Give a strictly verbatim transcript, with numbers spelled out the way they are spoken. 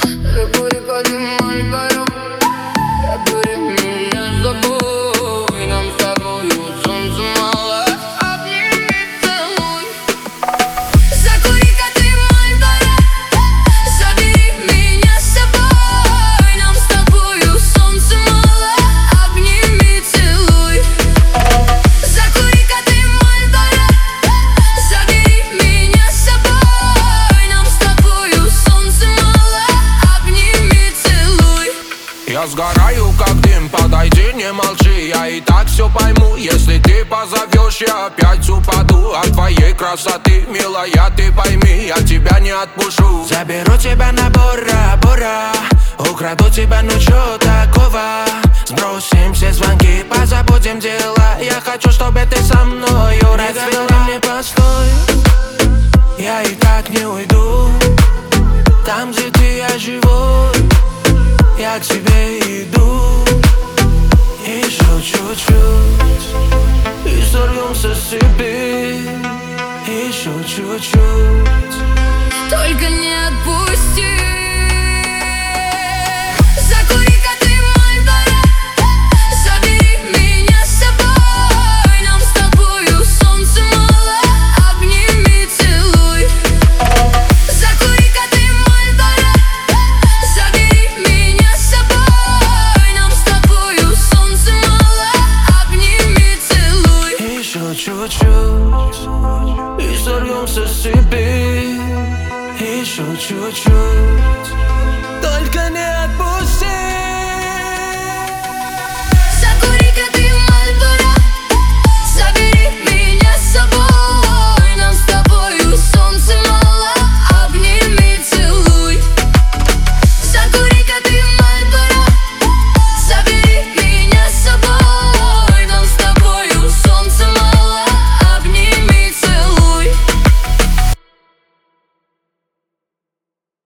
Закури, поднимай пару, закури меня с собой. Нам с тобою солнца мало, обними, целуй. Закури-ка ты мой пару, забери меня с собой. Нам с тобою солнца мало, обними, целуй. Закури-ка ты мой пару, забери меня с собой. Нам с тобою солнца мало, обними, целуй. Я сгораю как дым, подойди, не молчи. Я и так все пойму, если ты позовешь, я опять упаду от твоей красоты. Милая, ты пойми, я тебя не отпущу. Заберу тебя на Бора-Бора, украду тебя, ну чё такого? Сбросим все звонки, позабудем дела. Я хочу, чтобы ты со мной, разве ты мне постой? Я и так не уйду. Там, где ты, я живой. Я к тебе иду. Еще чуть-чуть и сорвемся с цепи. Еще чуть-чуть. Только не отпусти. Закури-ка ты мой пару, забери меня с собой. Нам с тобою солнца мало, обними, целуй. Закури-ка ты мой пару, забери меня с собой. Нам с тобою солнца мало, обними, целуй. Еще чуть-чуть и сорвемся с цепи. Еще чуть-чуть. Только не